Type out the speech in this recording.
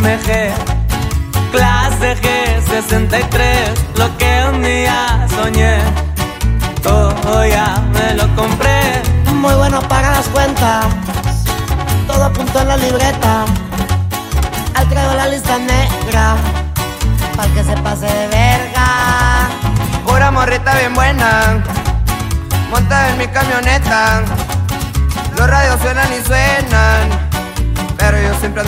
AMG, clase G63, lo que un día soñé, todo ya me lo compré. Muy bueno para las cuentas, todo apunto en la libreta. Al traigo la lista negra, pa'l que se pase de verga. Pura morrita bien buena, monta en mi camioneta. Los radios suenan y suenan, pero yo siempre ando